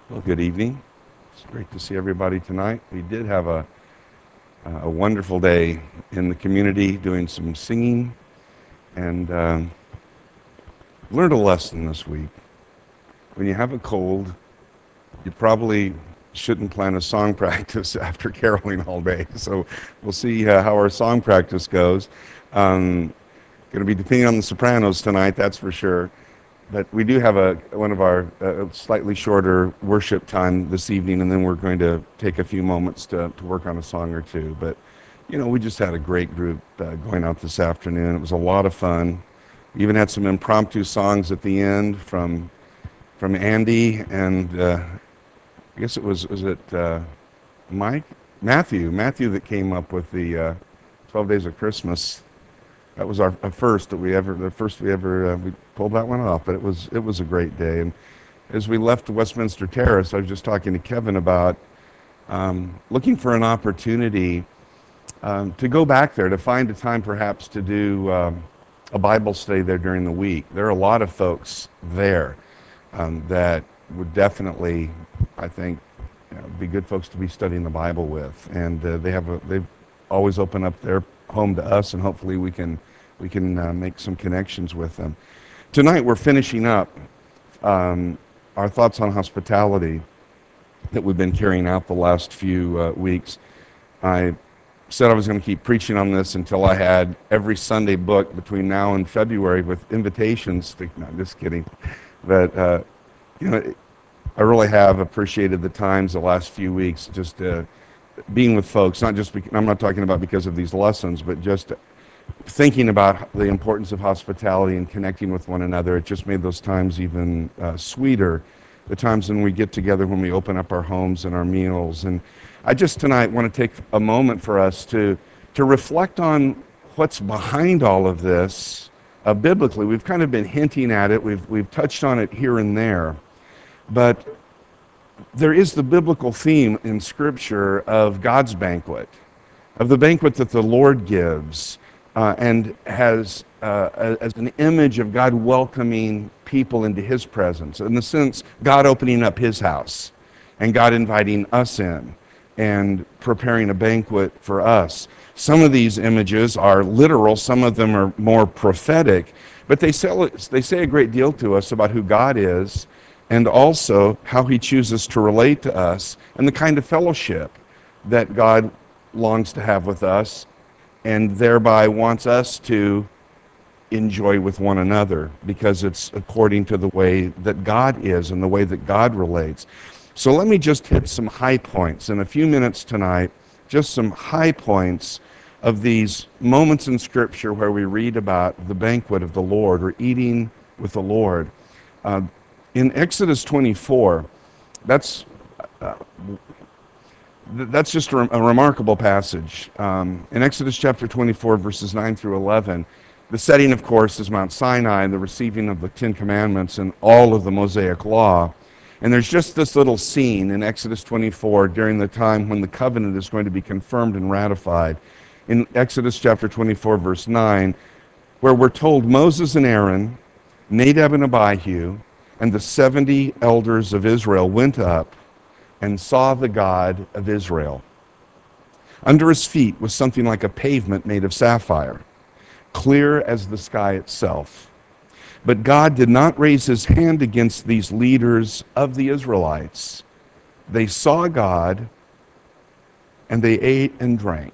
Well, good evening. It's great to see everybody tonight. We did have a wonderful day in the community doing some singing and learned a lesson this week. When you have a cold, you probably shouldn't plan a song practice after caroling all day. So we'll see how our song practice goes. Going to be depending on the sopranos tonight, that's for sure. But we do have one of our slightly shorter worship time this evening, and then we're going to take a few moments to work on a song or two. But, we just had a great group going out this afternoon. It was a lot of fun. We even had some impromptu songs at the end from Andy, and I guess was it Mike? Matthew that came up with the 12 Days of Christmas. That was our first we pulled that one off, but it was a great day. And as we left Westminster Terrace, I was just talking to Kevin about looking for an opportunity to go back there, to find a time perhaps to do a Bible study there during the week. There are a lot of folks there that would definitely, I think, be good folks to be studying the Bible with. And they've always opened up their home to us, and hopefully we can make some connections with them. Tonight we're finishing up our thoughts on hospitality that we've been carrying out the last few weeks. I said I was going to keep preaching on this until I had every Sunday booked between now and February with invitations. No, just kidding. But I really have appreciated the times the last few weeks, just being with folks. I'm not talking about because of these lessons, but just thinking about the importance of hospitality and connecting with one another. It just made those times even sweeter, the times when we get together, when we open up our homes and our meals. And I just tonight want to take a moment for us to reflect on what's behind all of this biblically. We've kind of been hinting at it. We've touched on it here and there. But there is the biblical theme in Scripture of God's banquet, of the banquet that the Lord gives, and has as an image of God welcoming people into His presence. In the sense, God opening up His house, and God inviting us in, and preparing a banquet for us. Some of these images are literal, some of them are more prophetic, but they say a great deal to us about who God is, and also how He chooses to relate to us, and the kind of fellowship that God longs to have with us, and thereby wants us to enjoy with one another, because it's according to the way that God is and the way that God relates. So let me just hit some high points in a few minutes tonight, just some high points of these moments in Scripture where we read about the banquet of the Lord, or eating with the Lord. In Exodus 24, that's just a remarkable passage. In Exodus chapter 24, verses 9 through 11, the setting, of course, is Mount Sinai, the receiving of the Ten Commandments and all of the Mosaic Law. And there's just this little scene in Exodus 24 during the time when the covenant is going to be confirmed and ratified. In Exodus chapter 24, verse 9, where we're told Moses and Aaron, Nadab and Abihu, and the 70 elders of Israel went up and saw the God of Israel. Under his feet was something like a pavement made of sapphire, clear as the sky itself. But God did not raise his hand against these leaders of the Israelites. They saw God, and they ate and drank.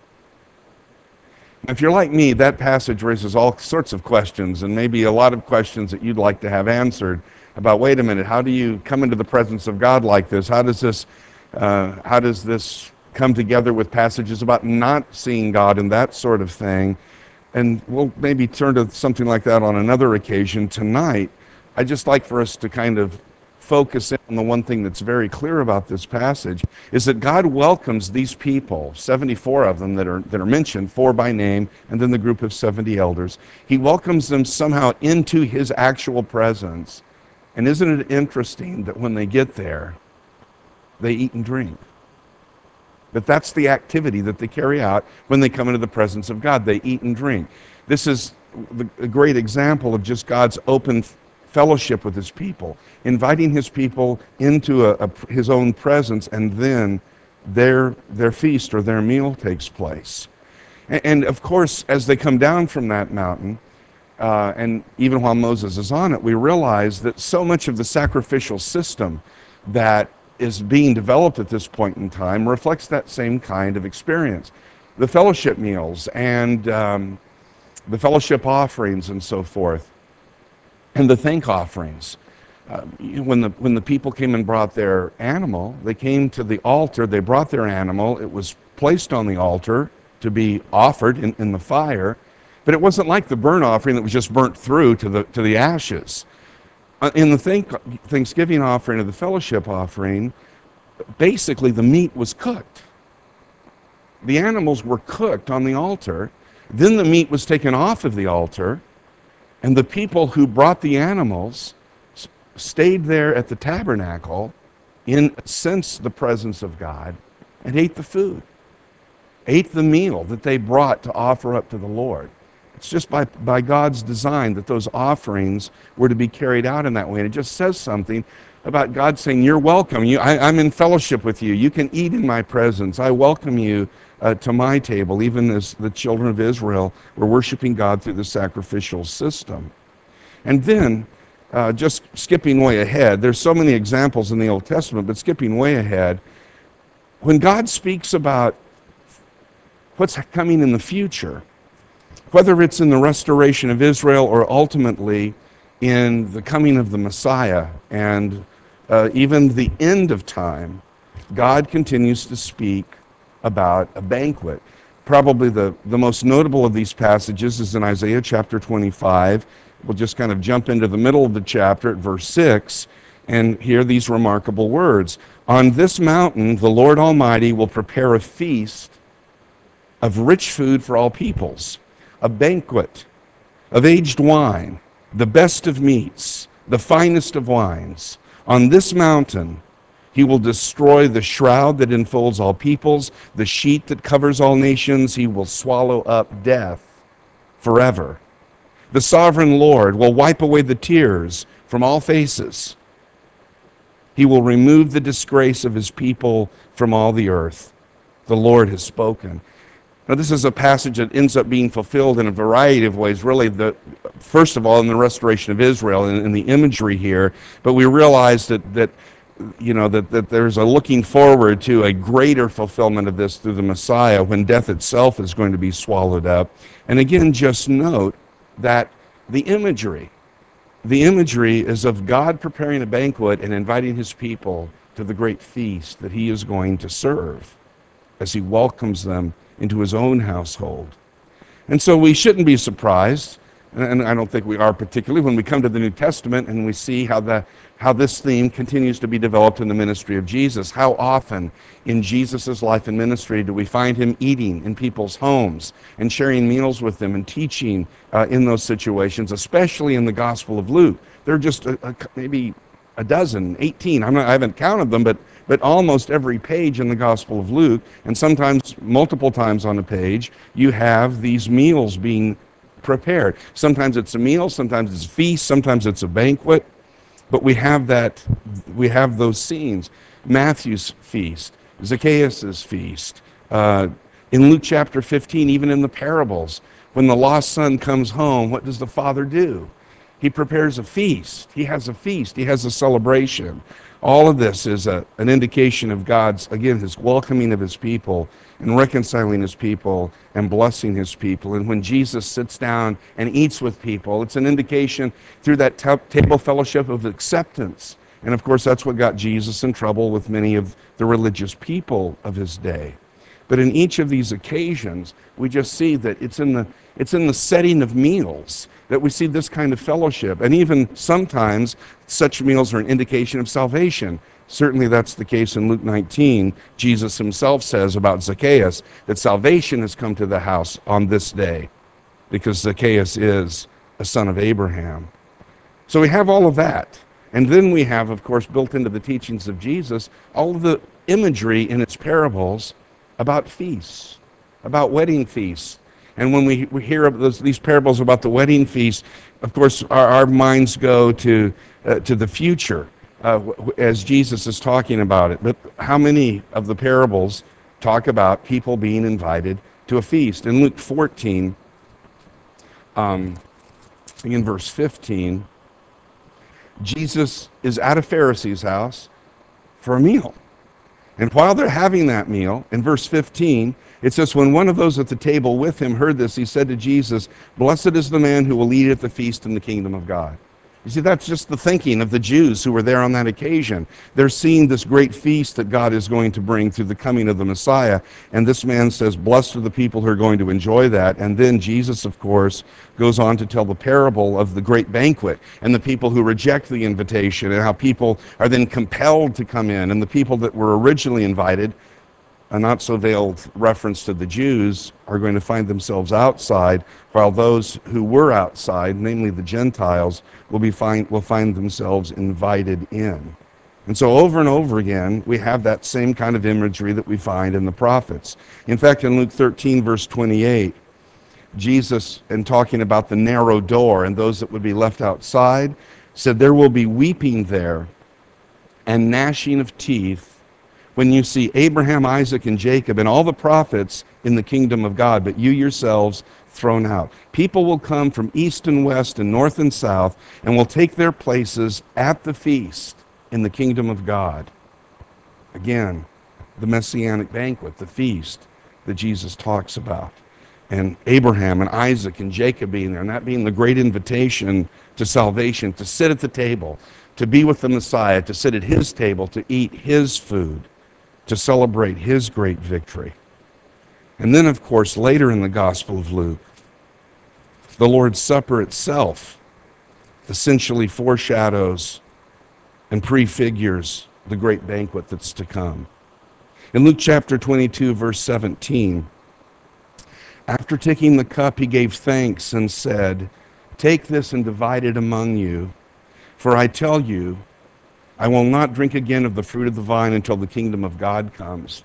If you're like me, that passage raises all sorts of questions, and maybe a lot of questions that you'd like to have answered about, wait a minute, how do you come into the presence of God like this? How does this come together with passages about not seeing God and that sort of thing? And we'll maybe turn to something like that on another occasion. Tonight, I'd just like for us to kind of focus in on the one thing that's very clear about this passage, is that God welcomes these people, 74 of them that are mentioned, 4 by name, and then the group of 70 elders. He welcomes them somehow into his actual presence. And isn't it interesting that when they get there, they eat and drink? That's the activity that they carry out when they come into the presence of God. They eat and drink. This is a great example of just God's open fellowship with his people, inviting his people into his own presence, and then their feast or their meal takes place. And of course, as they come down from that mountain, and even while Moses is on it, we realize that so much of the sacrificial system that is being developed at this point in time reflects that same kind of experience. The fellowship meals and the fellowship offerings and so forth, and the thank offerings. When the people came and brought their animal, they came to the altar, they brought their animal, it was placed on the altar to be offered in the fire, but it wasn't like the burnt offering that was just burnt through to the ashes. In the Thanksgiving offering or the fellowship offering, basically the meat was cooked. The animals were cooked on the altar, then the meat was taken off of the altar, and the people who brought the animals stayed there at the tabernacle in sense the presence of God and ate the food, ate the meal that they brought to offer up to the Lord. It's just by God's design that those offerings were to be carried out in that way. And it just says something about God saying, you're welcome. I'm in fellowship with you. You can eat in my presence. I welcome you to my table, even as the children of Israel were worshiping God through the sacrificial system. And then, just skipping way ahead, there's so many examples in the Old Testament, but skipping way ahead, when God speaks about what's coming in the future, whether it's in the restoration of Israel or ultimately in the coming of the Messiah and even the end of time, God continues to speak about a banquet. Probably the most notable of these passages is in Isaiah chapter 25. We'll just kind of jump into the middle of the chapter at verse 6 and hear these remarkable words. On this mountain, the Lord Almighty will prepare a feast of rich food for all peoples, a banquet of aged wine, the best of meats, the finest of wines. On this mountain, he will destroy the shroud that enfolds all peoples, the sheet that covers all nations. He will swallow up death forever. The sovereign Lord will wipe away the tears from all faces. He will remove the disgrace of his people from all the earth. The Lord has spoken. Now, this is a passage that ends up being fulfilled in a variety of ways, really, first of all, in the restoration of Israel and in the imagery here, but we realize that there's a looking forward to a greater fulfillment of this through the Messiah when death itself is going to be swallowed up. And again, just note that the imagery is of God preparing a banquet and inviting his people to the great feast that he is going to serve as he welcomes them into his own household. And so we shouldn't be surprised, and I don't think we are particularly, when we come to the New Testament and we see how this theme continues to be developed in the ministry of Jesus. How often in Jesus' life and ministry do we find him eating in people's homes and sharing meals with them and teaching in those situations, especially in the Gospel of Luke. There are just maybe a dozen, 18, I haven't counted them, but almost every page in the Gospel of Luke, and sometimes multiple times on a page, you have these meals being prepared. Sometimes it's a meal, sometimes it's a feast, sometimes it's a banquet, but we have those scenes. Matthew's feast, Zacchaeus' feast. In Luke chapter 15, even in the parables, when the lost son comes home, what does the father do? He prepares a feast. He has a feast. He has a celebration. All of this is an indication of God's, again, his welcoming of his people and reconciling his people and blessing his people. And when Jesus sits down and eats with people, it's an indication through that table fellowship of acceptance. And of course, that's what got Jesus in trouble with many of the religious people of his day. But in each of these occasions, we just see that it's in the setting of meals that we see this kind of fellowship. And even sometimes such meals are an indication of salvation. Certainly that's the case in Luke 19. Jesus himself says about Zacchaeus that salvation has come to the house on this day because Zacchaeus is a son of Abraham. So we have all of that. And then we have, of course, built into the teachings of Jesus, all of the imagery in its parables about feasts, about wedding feasts. And when we hear of these parables about the wedding feast, of course, our minds go to the future as Jesus is talking about it. But how many of the parables talk about people being invited to a feast? In Luke 14, in verse 15, Jesus is at a Pharisee's house for a meal. And while they're having that meal, in verse 15, it says, when one of those at the table with him heard this, he said to Jesus, "Blessed is the man who will eat at the feast in the kingdom of God." You see, that's just the thinking of the Jews who were there on that occasion. They're seeing this great feast that God is going to bring through the coming of the Messiah. And this man says, blessed are the people who are going to enjoy that. And then Jesus, of course, goes on to tell the parable of the great banquet and the people who reject the invitation and how people are then compelled to come in. And the people that were originally invited, a not so veiled reference to the Jews, are going to find themselves outside, while those who were outside, namely the Gentiles, will find themselves invited in. And so over and over again, we have that same kind of imagery that we find in the prophets. In fact, in Luke 13, verse 28, Jesus, in talking about the narrow door and those that would be left outside, said, "There will be weeping there and gnashing of teeth when you see Abraham, Isaac, and Jacob and all the prophets in the kingdom of God, but you yourselves thrown out." People will come from east and west and north and south and will take their places at the feast in the kingdom of God. Again, the messianic banquet, the feast that Jesus talks about. And Abraham and Isaac and Jacob being there, and that being the great invitation to salvation, to sit at the table, to be with the Messiah, to sit at his table, to eat his food, to celebrate his great victory. And then, of course, later in the Gospel of Luke, the Lord's Supper itself essentially foreshadows and prefigures the great banquet that's to come. In Luke chapter 22, verse 17, after taking the cup, he gave thanks and said, "Take this and divide it among you, for I tell you, I will not drink again of the fruit of the vine until the kingdom of God comes."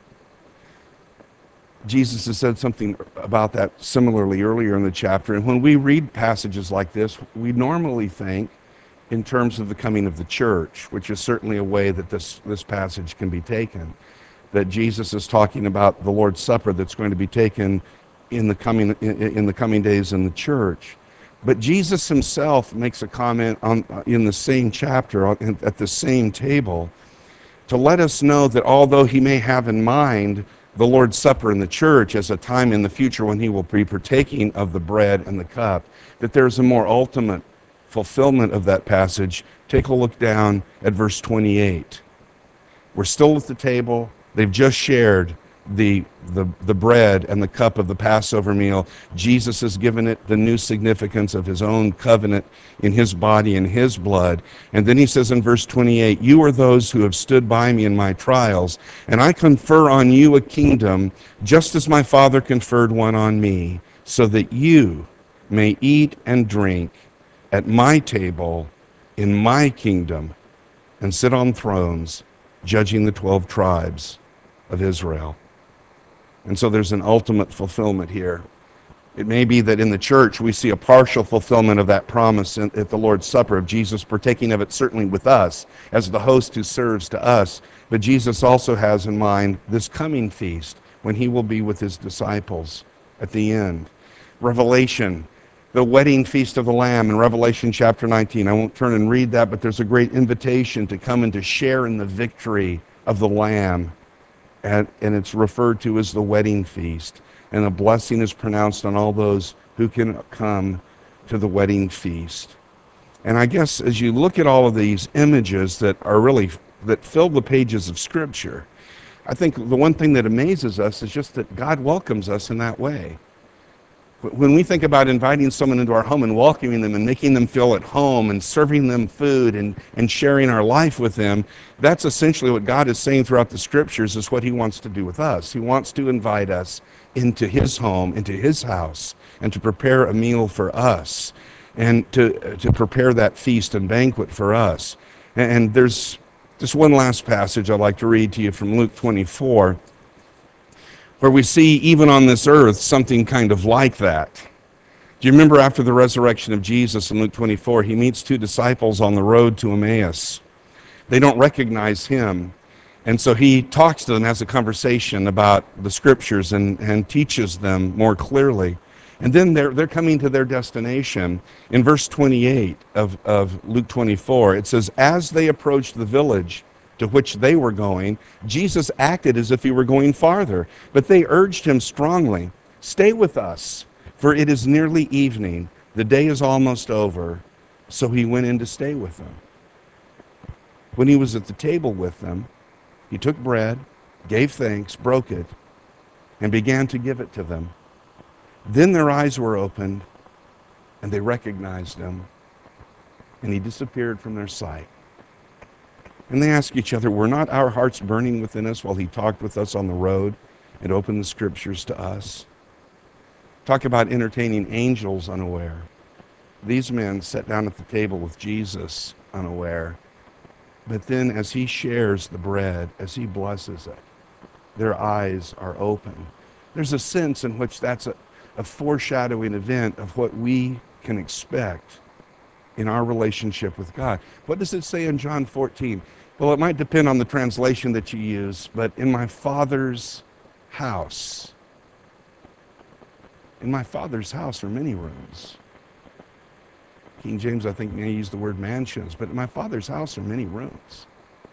Jesus has said something about that similarly earlier in the chapter. And when we read passages like this, we normally think in terms of the coming of the church, which is certainly a way that this passage can be taken. That Jesus is talking about the Lord's Supper that's going to be taken in the coming days in the church. But Jesus himself makes a comment in the same chapter, at the same table, to let us know that although he may have in mind the Lord's Supper in the church as a time in the future when he will be partaking of the bread and the cup, that there's a more ultimate fulfillment of that passage. Take a look down at verse 28. We're still at the table. They've just shared the bread and the cup of the Passover meal. Jesus has given it the new significance of his own covenant in his body and his blood. And then he says in verse 28, "You are those who have stood by me in my trials, and I confer on you a kingdom, just as my Father conferred one on me, so that you may eat and drink at my table in my kingdom and sit on thrones, judging the 12 tribes of Israel." And so there's an ultimate fulfillment here. It may be that in the church we see a partial fulfillment of that promise at the Lord's Supper, of Jesus partaking of it certainly with us as the host who serves to us. But Jesus also has in mind this coming feast when he will be with his disciples at the end. Revelation, the wedding feast of the Lamb in Revelation chapter 19. I won't turn and read that, but there's a great invitation to come and to share in the victory of the Lamb. And it's referred to as the wedding feast. And a blessing is pronounced on all those who can come to the wedding feast. And I guess as you look at all of these images that fill the pages of Scripture, I think the one thing that amazes us is just that God welcomes us in that way. When we think about inviting someone into our home and welcoming them and making them feel at home and serving them food and sharing our life with them, that's essentially what God is saying throughout the Scriptures is what he wants to do with us. He wants to invite us into his home, into his house, and to prepare a meal for us and to prepare that feast and banquet for us. And there's just one last passage I'd like to read to you from Luke 24, where we see even on this earth something kind of like that. Do you remember after the resurrection of Jesus in Luke 24, he meets two disciples on the road to Emmaus. They don't recognize him. And so he talks to them, has a conversation about the scriptures and teaches them more clearly. And then they're coming to their destination. In verse 28 of Luke 24, it says, as they approached the village to which they were going, Jesus acted as if he were going farther. But they urged him strongly, stay with us, for it is nearly evening. The day is almost over. So he went in to stay with them. When he was at the table with them, he took bread, gave thanks, broke it, and began to give it to them. Then their eyes were opened, and they recognized him, and he disappeared from their sight. And they asked each other, were not our hearts burning within us while he talked with us on the road and opened the scriptures to us? Talk about entertaining angels unaware. These men sat down at the table with Jesus unaware. But then as he shares the bread, as he blesses it, their eyes are open. There's a sense in which that's a foreshadowing event of what we can expect in our relationship with God. What does it say in John 14? Well, it might depend on the translation that you use, but in my Father's house. In my Father's house are many rooms. King James, I think, may use the word mansions, but in my Father's house are many rooms.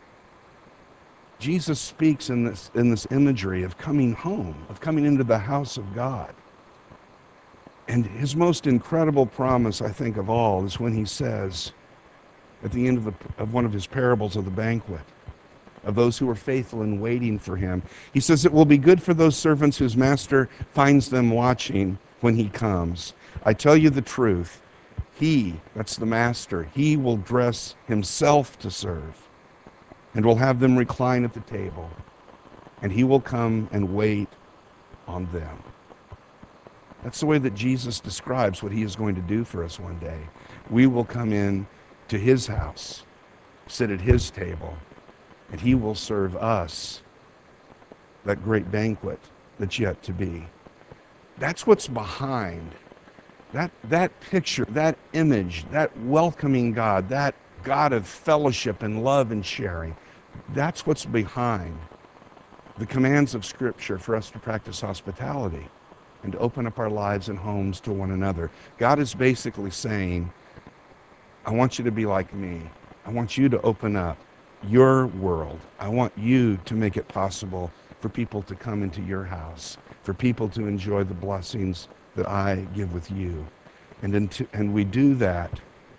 Jesus speaks in this imagery of coming home, of coming into the house of God. And his most incredible promise, I think, of all is when he says, at the end of one of his parables of the banquet, of those who are faithful and waiting for him, he says, it will be good for those servants whose master finds them watching when he comes. I tell you the truth, he, that's the master, he will dress himself to serve and will have them recline at the table, and he will come and wait on them. That's the way that Jesus describes what he is going to do for us one day. We will come in to his house, sit at his table, and he will serve us that great banquet that's yet to be. That's what's behind that picture, that image, that welcoming God, that God of fellowship and love and sharing. That's what's behind the commands of Scripture for us to practice hospitality and to open up our lives and homes to one another. God is basically saying, I want you to be like me. I want you to open up your world. I want you to make it possible for people to come into your house, for people to enjoy the blessings that I give with you. And we do that.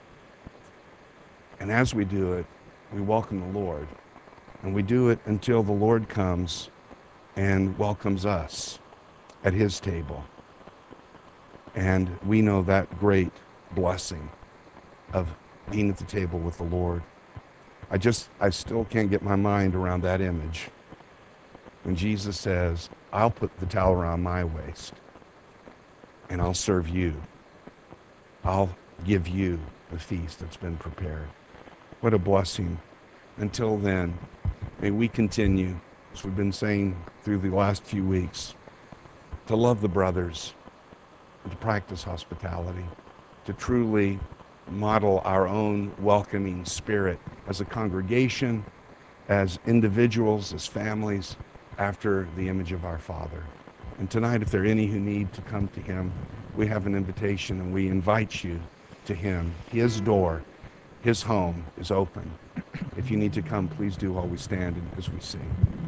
And as we do it, we welcome the Lord. And we do it until the Lord comes and welcomes us at his table. And we know that great blessing of being at the table with the Lord. I still can't get my mind around that image when Jesus says, I'll put the towel around my waist and I'll serve you. I'll give you the feast that's been prepared. What a blessing. Until then, may we continue, as we've been saying through the last few weeks, to love the brothers, and to practice hospitality, to truly model our own welcoming spirit as a congregation, as individuals, as families, after the image of our Father. And tonight, if there are any who need to come to him, we have an invitation and we invite you to him. His door, his home is open. If you need to come, please do while we stand and as we sing.